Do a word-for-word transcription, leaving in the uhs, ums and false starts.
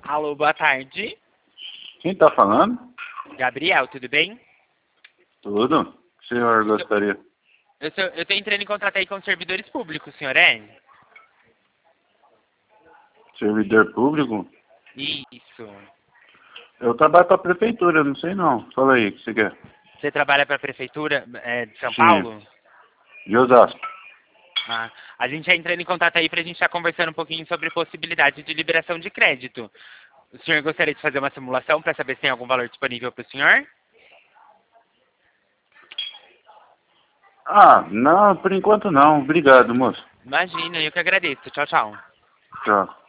Alô, boa tarde. Quem está falando? Gabriel, tudo bem? Tudo. O senhor gostaria? Eu estou eu tô entrando em contato aí com os servidores públicos, senhor é? Servidor público? Isso. Eu trabalho para a prefeitura, não sei não. Fala aí, o que você quer? Você trabalha para a prefeitura é, de São Sim. Paulo? De Osasco. Ah, a gente está entrando em contato aí para a gente estar conversando um pouquinho sobre possibilidade de liberação de crédito. O senhor gostaria de fazer uma simulação para saber se tem algum valor disponível para o senhor? Ah, não, por enquanto não. Obrigado, moço. Imagina, eu que agradeço. Tchau, tchau. Tchau.